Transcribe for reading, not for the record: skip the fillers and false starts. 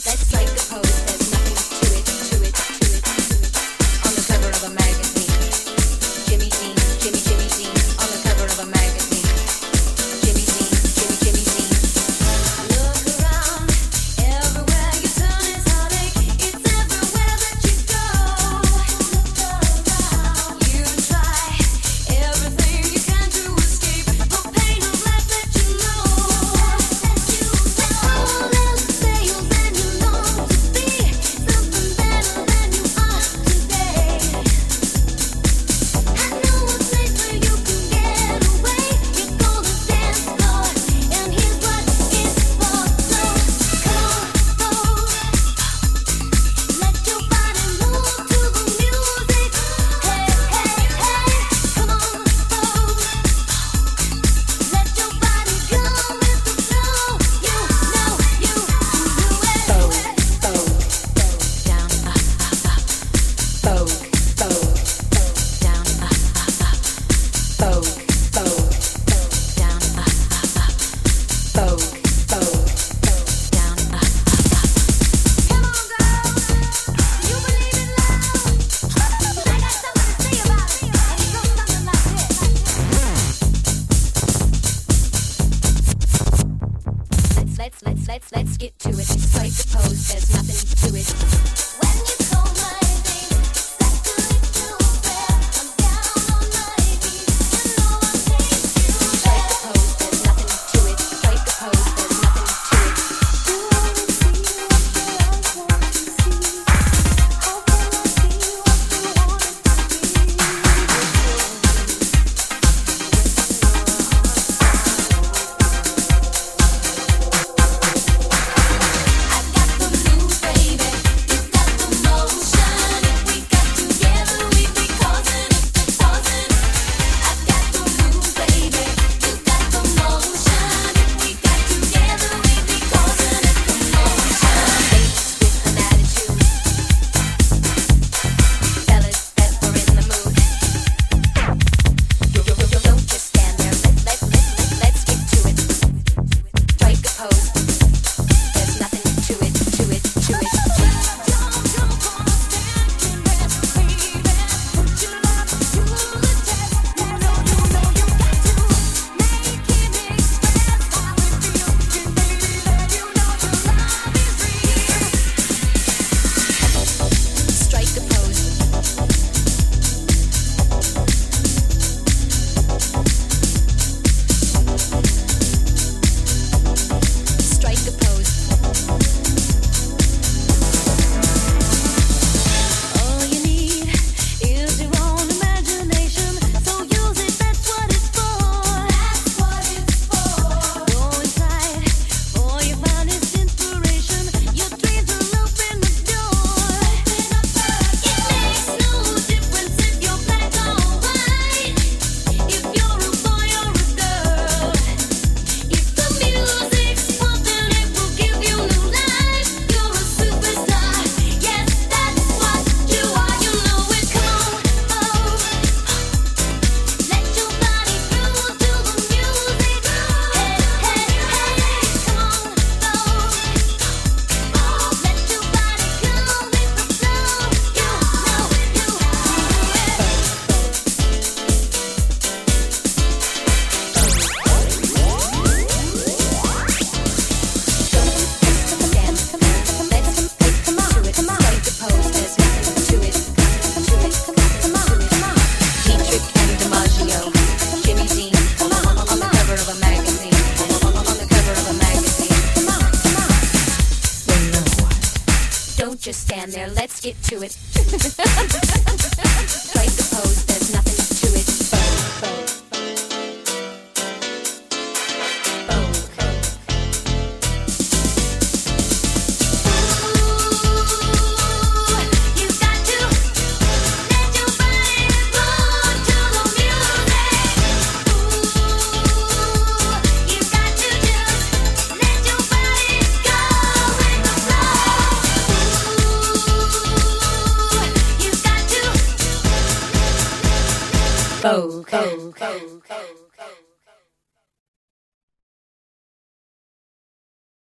Let's get to it. Strike the pose, there's nothing to it. When you call my name, that's to lift your prayer. I'm down on my knees, you know I'll take you there. Strike the pose, there's nothing to it. Strike the pose, there's nothing to it. You wanna see what the others want to see. How can I be what you want it just stand there, let's get to it. Strike the pose, there's nothing to it. Vogue.